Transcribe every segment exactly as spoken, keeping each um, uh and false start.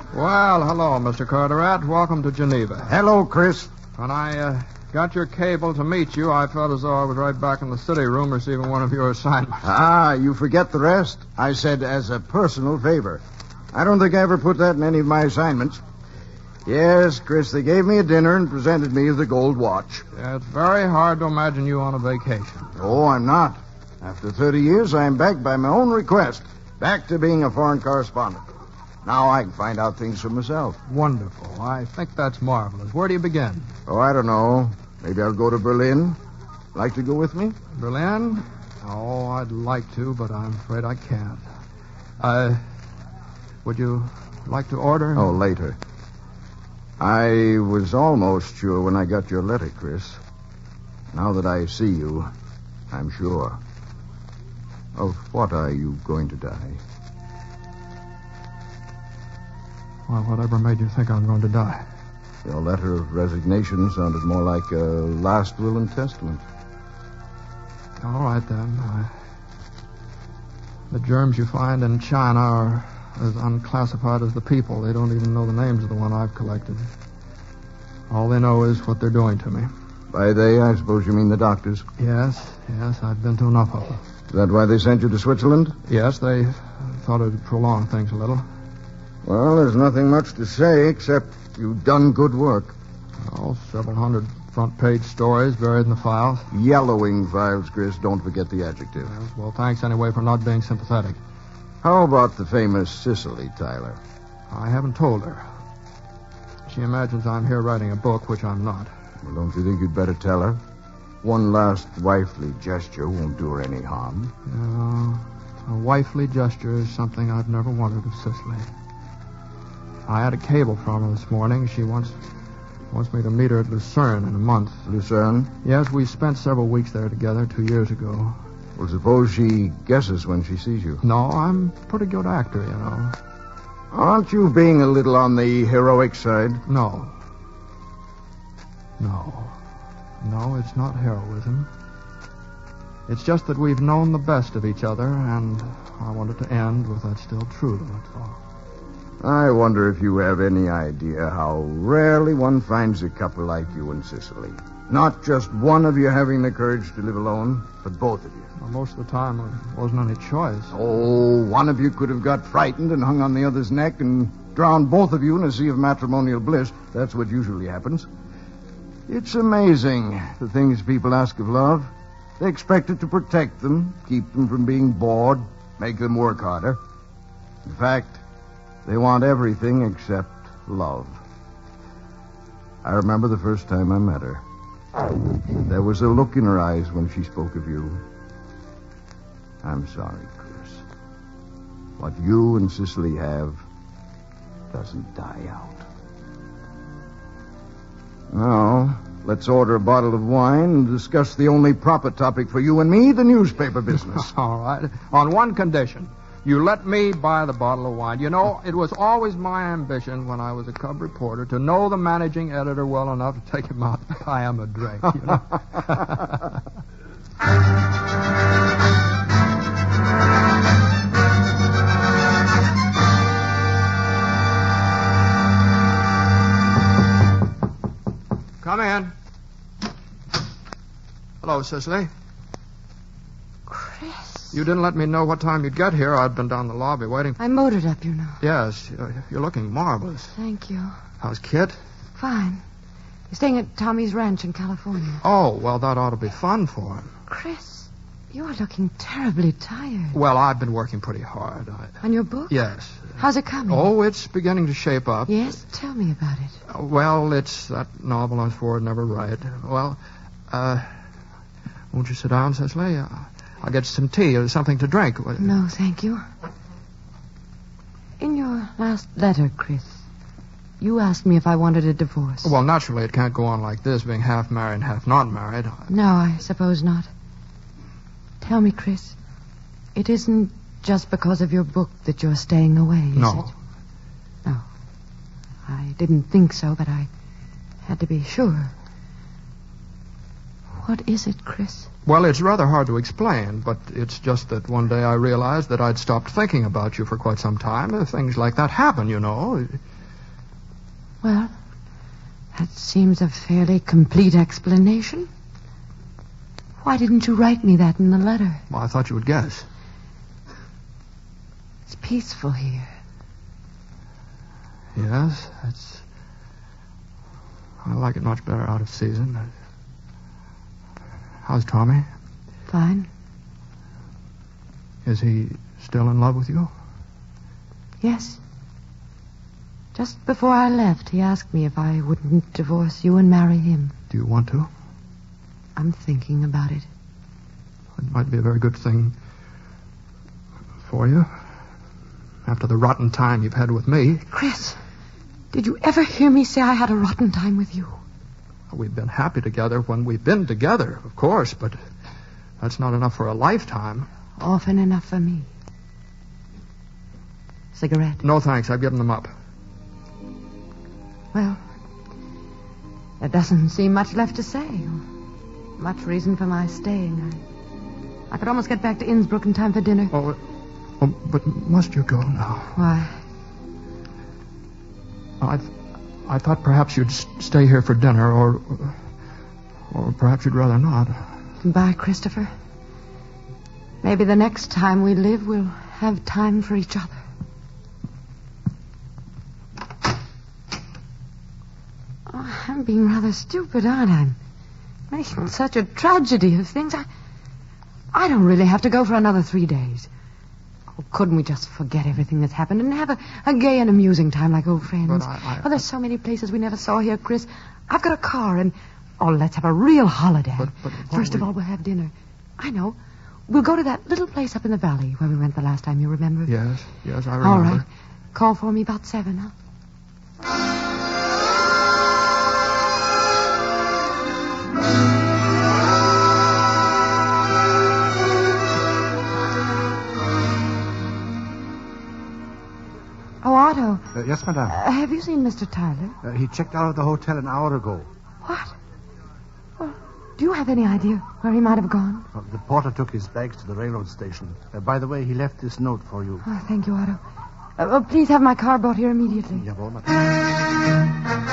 Well, hello, Mister Carteret. Welcome to Geneva. Hello, Chris. When I uh, got your cable to meet you, I felt as though I was right back in the city room receiving one of your assignments. Ah, you forget the rest. I said as a personal favor. I don't think I ever put that in any of my assignments. Yes, Chris, they gave me a dinner and presented me with a gold watch. Yeah, it's very hard to imagine you on a vacation. Oh, I'm not. After thirty years, I'm back by my own request. Back to being a foreign correspondent. Now I can find out things for myself. Wonderful. I think that's marvelous. Where do you begin? Oh, I don't know. Maybe I'll go to Berlin. Like to go with me? Berlin? Oh, I'd like to, but I'm afraid I can't. Uh, would you like to order? Oh, later. I was almost sure when I got your letter, Chris. Now that I see you, I'm sure. Of what are you going to die? Well, whatever made you think I'm going to die? Your letter of resignation sounded more like a last will and testament. All right, then. I... The germs you find in China are as unclassified as the people. They don't even know the names of the one I've collected. All they know is what they're doing to me. By they, I suppose you mean the doctors? Yes, yes, I've been to enough of them. Is that why they sent you to Switzerland? Yes, they thought it would prolong things a little. Well, there's nothing much to say except you've done good work. Oh, several hundred front-page stories buried in the files. Yellowing files, Chris. Don't forget the adjective. Yes, well, thanks anyway for not being sympathetic. How about the famous Cicely, Tyler? I haven't told her. She imagines I'm here writing a book, which I'm not. Well, don't you think you'd better tell her? One last wifely gesture won't do her any harm. No, a wifely gesture is something I've never wanted of Cicely. I had a cable from her this morning. She wants wants me to meet her at Lucerne in a month. Lucerne? Yes, we spent several weeks there together two years ago. Well, suppose she guesses when she sees you. No, I'm a pretty good actor, you know. Aren't you being a little on the heroic side? No. No. No, it's not heroism. It's just that we've known the best of each other, and I want it to end with that still true, that's all. I wonder if you have any idea how rarely one finds a couple like you and Cicely. Not just one of you having the courage to live alone, but both of you. Well, most of the time, there wasn't any choice. Oh, one of you could have got frightened and hung on the other's neck and drowned both of you in a sea of matrimonial bliss. That's what usually happens. It's amazing, the things people ask of love. They expect it to protect them, keep them from being bored, make them work harder. In fact, they want everything except love. I remember the first time I met her. There was a look in her eyes when she spoke of you. I'm sorry, Chris. What you and Cicely have doesn't die out. Now, let's order a bottle of wine and discuss the only proper topic for you and me, the newspaper business. All right. On one condition. You let me buy the bottle of wine. You know, it was always my ambition when I was a cub reporter to know the managing editor well enough to take him out and buy him a drink, you know. Come in. Hello, Cicely. Chris. You didn't let me know what time you'd get here. I'd been down the lobby waiting. I motored up, you know. Yes, you're looking marvelous. Thank you. How's Kit? Fine. He's staying at Tommy's ranch in California. Oh, well, that ought to be fun for him. Chris, you're looking terribly tired. Well, I've been working pretty hard. I... On your book? Yes. How's it coming? Oh, it's beginning to shape up. Yes? Tell me about it. Uh, well, it's that novel I swore I'd never write. Well, uh, won't you sit down, Cicely? Uh, I'll get some tea or something to drink. No, thank you. In your last letter, Chris, you asked me if I wanted a divorce. Well, naturally, it can't go on like this, being half married and half not married. No, I suppose not. Tell me, Chris, it isn't just because of your book that you're staying away, is no. it? No. I didn't think so, but I had to be sure. What is it, Chris? Well, it's rather hard to explain, but it's just that one day I realized that I'd stopped thinking about you for quite some time. Things like that happen, you know. Well, that seems a fairly complete explanation. Why didn't you write me that in the letter? Well, I thought you would guess. It's peaceful here. Yes, it's... I like it much better out of season. How's Tommy? Fine. Is he still in love with you? Yes. Just before I left, he asked me if I wouldn't divorce you and marry him. Do you want to? I'm thinking about it. It might be a very good thing for you. After the rotten time you've had with me. Chris, did you ever hear me say I had a rotten time with you? We've been happy together when we've been together, of course, but that's not enough for a lifetime. Often enough for me. Cigarette? No, thanks. I've given them up. Well, there doesn't seem much left to say. Or much reason for my staying. I, I could almost get back to Innsbruck in time for dinner. Oh, oh, but must you go now? Why? I, th- I thought perhaps you'd s- stay here for dinner, or, or perhaps you'd rather not. Goodbye, Christopher. Maybe the next time we live, we'll have time for each other. Oh, I'm being rather stupid, aren't I? I'm making such a tragedy of things. I, I don't really have to go for another three days. Oh, couldn't we just forget everything that's happened and have a, a gay and amusing time like old friends? But I, I, oh, there's so many places we never saw here, Chris. I've got a car, and oh, let's have a real holiday. But, but First we... of all, we'll have dinner. I know. We'll go to that little place up in the valley where we went the last time, you remember? Yes, yes, I remember. All right. Call for me about seven, huh? Oh, Otto. Uh, yes, madame. Uh, have you seen Mister Tyler? Uh, he checked out of the hotel an hour ago. What? Well, do you have any idea where he might have gone? Uh, the porter took his bags to the railroad station. Uh, by the way, he left this note for you. Oh, thank you, Otto. Uh, well, please have my car brought here immediately. Jawohl, madame.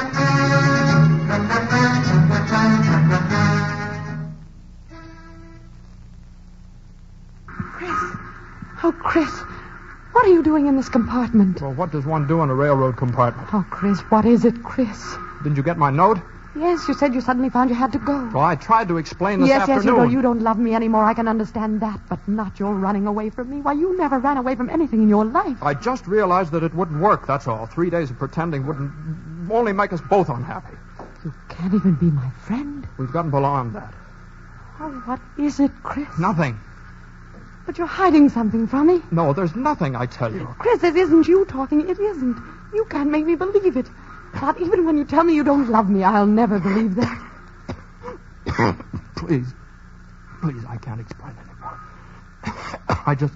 Chris. Oh, Chris. What are you doing in this compartment? Well, what does one do in a railroad compartment? Oh, Chris, what is it, Chris? Didn't you get my note? Yes, you said you suddenly found you had to go. Well, I tried to explain this yes, afternoon. yes, you know you don't love me anymore. I can understand that, but not your running away from me. Why, you never ran away from anything in your life. I just realized that it wouldn't work, that's all. Three days of pretending wouldn't only make us both unhappy. You can't even be my friend. We've gotten beyond that. Oh, what is it, Chris? Nothing. But you're hiding something from me. No, there's nothing, I tell you. Chris, it isn't you talking. It isn't. You can't make me believe it. Not even when you tell me you don't love me, I'll never believe that. Please. Please, I can't explain anymore. I just...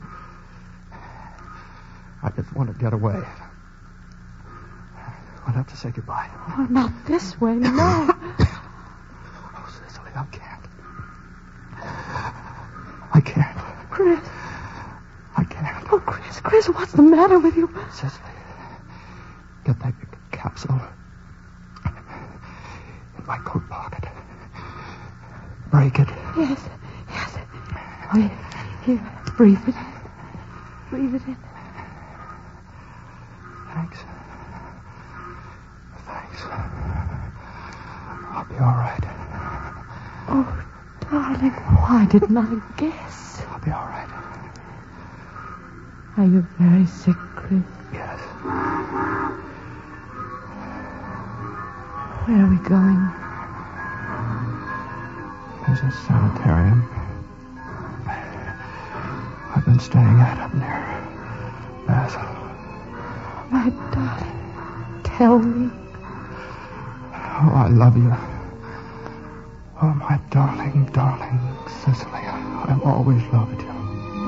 I just want to get away. I'll have to say goodbye. Oh, not this way, no. Oh, Cicely, I can't. I can't. Chris. I can't. Oh, Chris, Chris, what's the matter with you? Cicely, get that capsule in my coat pocket. Break it. Yes, yes. Oh, yeah. Here, breathe it. Breathe it in. Thanks. Thanks. I'll be all right. Oh, darling, why didn't I guess? I'll be all right. Are you very sick, Chris? Yes. Where are we going? There's a sanitarium I've been staying at up near Basel. My darling, tell me. Oh, I love you. Oh, my darling, darling Cicely. I've always loved you.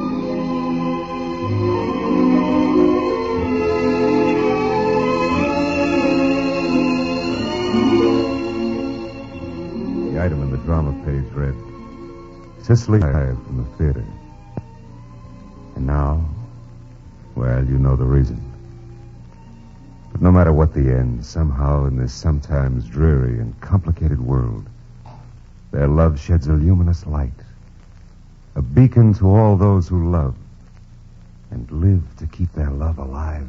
The item in the drama page read, Cicely arrived from the theater. And now, well, you know the reason. But no matter what the end, somehow in this sometimes dreary and complicated world, their love sheds a luminous light, a beacon to all those who love and live to keep their love alive.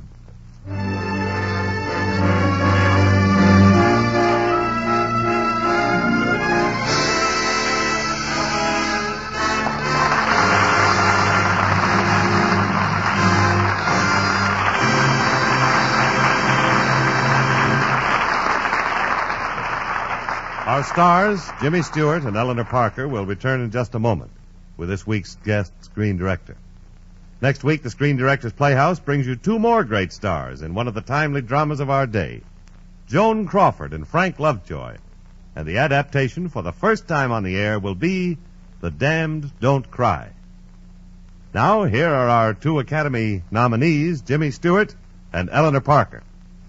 Our stars, Jimmy Stewart and Eleanor Parker, will return in just a moment with this week's guest screen director. Next week, the Screen Directors Playhouse brings you two more great stars in one of the timely dramas of our day, Joan Crawford and Frank Lovejoy. And the adaptation for the first time on the air will be The Damned Don't Cry. Now, here are our two Academy nominees, Jimmy Stewart and Eleanor Parker.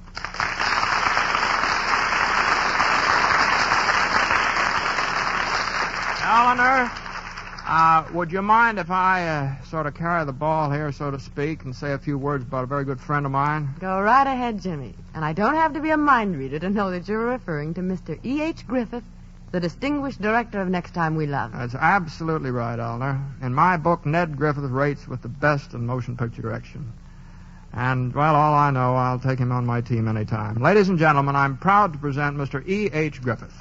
Eleanor, uh, would you mind if I uh, sort of carry the ball here, so to speak, and say a few words about a very good friend of mine? Go right ahead, Jimmy. And I don't have to be a mind reader to know that you're referring to Mister E H. Griffith, the distinguished director of Next Time We Love. That's absolutely right, Eleanor. In my book, Ned Griffith rates with the best in motion picture direction. And, well, all I know, I'll take him on my team anytime. Ladies and gentlemen, I'm proud to present Mister E H. Griffith.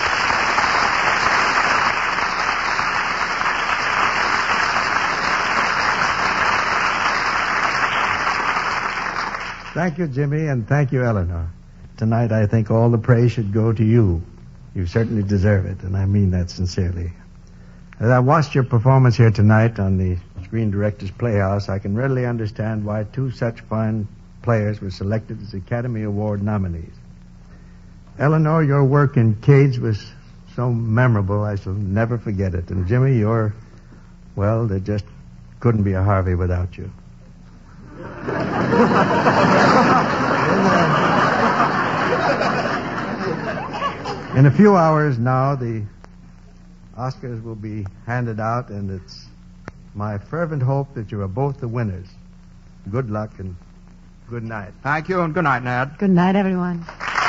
Thank you, Jimmy, and thank you, Eleanor. Tonight, I think all the praise should go to you. You certainly deserve it, and I mean that sincerely. As I watched your performance here tonight on the Screen Directors Playhouse, I can readily understand why two such fine players were selected as Academy Award nominees. Eleanor, your work in Cage was so memorable, I shall never forget it. And Jimmy, you're, well, there just couldn't be a Harvey without you. In a few hours now, the Oscars will be handed out, and it's my fervent hope that you are both the winners. Good luck and good night. Thank you, and good night, Ned. Good night, everyone.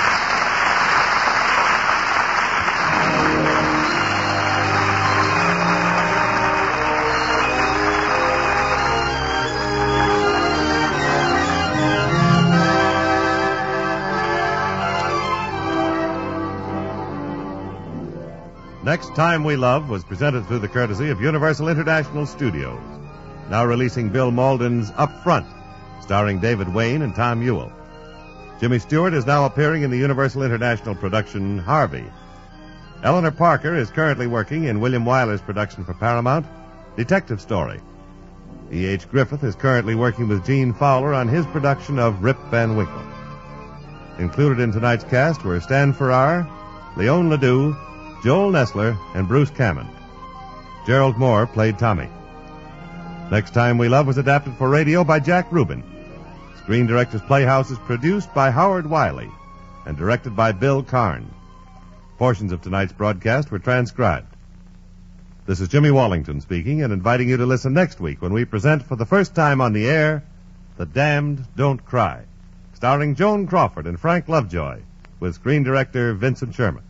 Next Time We Love was presented through the courtesy of Universal International Studios. Now releasing Bill Malden's Up Front, starring David Wayne and Tom Ewell. Jimmy Stewart is now appearing in the Universal International production Harvey. Eleanor Parker is currently working in William Wyler's production for Paramount, Detective Story. E H. Griffith is currently working with Gene Fowler on his production of Rip Van Winkle. Included in tonight's cast were Stan Farrar, Leon Ledoux, Joel Nessler, and Bruce Cammon. Gerald Moore played Tommy. Next Time We Love was adapted for radio by Jack Rubin. Screen Directors Playhouse is produced by Howard Wiley and directed by Bill Karn. Portions of tonight's broadcast were transcribed. This is Jimmy Wallington speaking and inviting you to listen next week when we present for the first time on the air, The Damned Don't Cry, starring Joan Crawford and Frank Lovejoy, with screen director Vincent Sherman.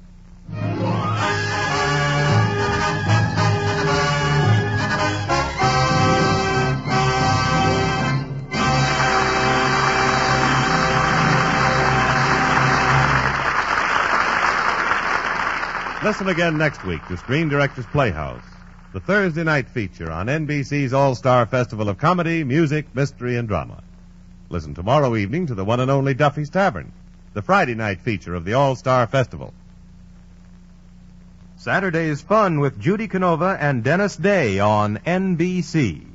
Listen again next week to Screen Directors Playhouse, the Thursday night feature on N B C's All-Star Festival of Comedy, Music, Mystery, and Drama. Listen tomorrow evening to the one and only Duffy's Tavern, the Friday night feature of the All-Star Festival. Saturday's Fun with Judy Canova and Dennis Day on N B C.